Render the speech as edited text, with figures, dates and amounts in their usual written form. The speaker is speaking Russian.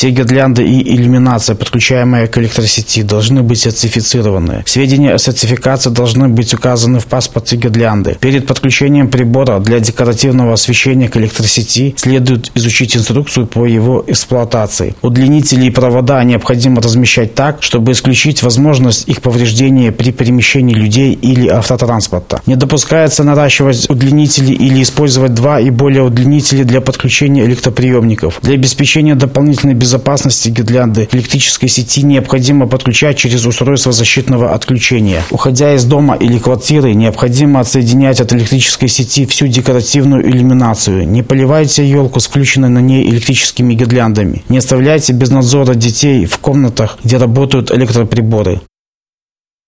Все гирлянды и иллюминация, подключаемые к электросети, должны быть сертифицированы. Сведения о сертификации должны быть указаны в паспорте гирлянды. Перед подключением прибора для декоративного освещения к электросети следует изучить инструкцию по его эксплуатации. Удлинители и провода необходимо размещать так, чтобы исключить возможность их повреждения при перемещении людей или автотранспорта. Не допускается наращивать удлинители или использовать 2 и более удлинителей для подключения электроприемников. Для обеспечения дополнительной безопасности гирлянды электрической сети необходимо подключать через устройство защитного отключения. Уходя из дома или квартиры, необходимо отсоединять от электрической сети всю декоративную иллюминацию. Не поливайте елку с включенной на ней электрическими гирляндами. Не оставляйте без надзора детей в комнатах, где работают электроприборы.